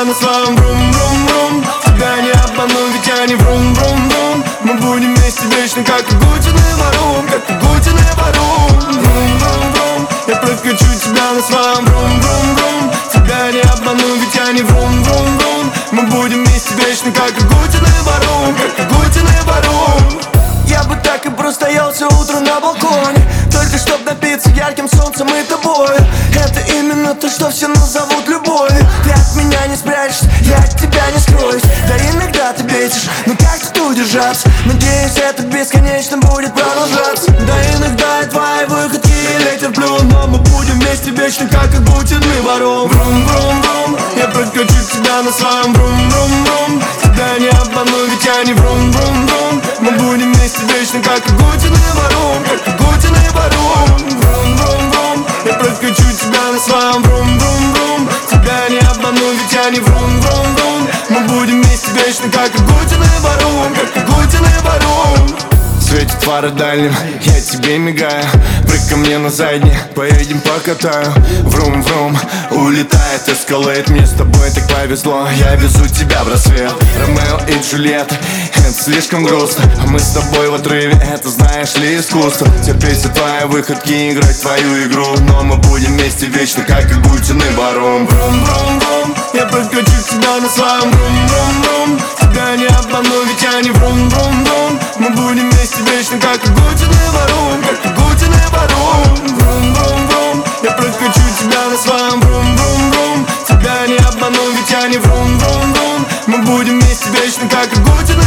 тебя на своем врум-врум-врум. Тебя не обману, ведь я не врум-врум-врум. Мы будем вместе вечно, как Агутин и Варум, как Агутин и Варум. Врум-врум-врум, я прокачу тебя на своем врум-врум-врум. Тебя не обману, ведь я не врум-врум-врум. Мы будем вместе вечно, как Агутин и Варум, как Агутин и Варум. Я бы так и простоял все утро на балконе, только чтоб напиться ярким солнцем и тобой. Это именно то, что все назовут любовью. Ты от меня не спрячешься, я от тебя не скроюсь. Да иногда ты бесишь, но как тут удержаться? Надеюсь, это бесконечно будет продолжаться. Да иногда и твои выходки я терплю, но мы будем вместе вечно, как Агутин и Варум. Врум-врум-врум, я прокачу тебя на своем врум-врум-врум. Тебя не обману, ведь я не врум-врум-врум. Мы будем вместе вечно, как Агутин и Варум, как Агутин и Варум. Врум-врум-врум, я прокачу тебя на своем врум-врум-врум. Тебя не обману, ведь я не врум-врум-врум. Мы будем вместе вечно, как Агутин и Варум, как Агутин и Варум. Светит фары дальним, я тебе мигаю. Прыг ко мне на задний, поедем покатаю. Врум-врум, улетает эскалейт. Мне с тобой так повезло, я везу тебя в рассвет. Ромео и Джульетта, это слишком грустно. А мы с тобой в отрыве, это знаешь ли искусство. Терпеть все твои выходки, играть твою игру. Но мы будем вместе вечно, как Агутин и Варум. Врум-врум-врум, я прокачу тебя на своем врум-врум-врум. Тебя не обману, ведь я не врум-врум-врум. Мы будем вместе вечно, как Агутин и Варум, как Агутин и Варум. Врум-врум-врум, я прокачу тебя на своем врум-врум-врум. Тебя не обману, ведь я не врум-врум-врум. Мы будем вместе вечно, как Агутин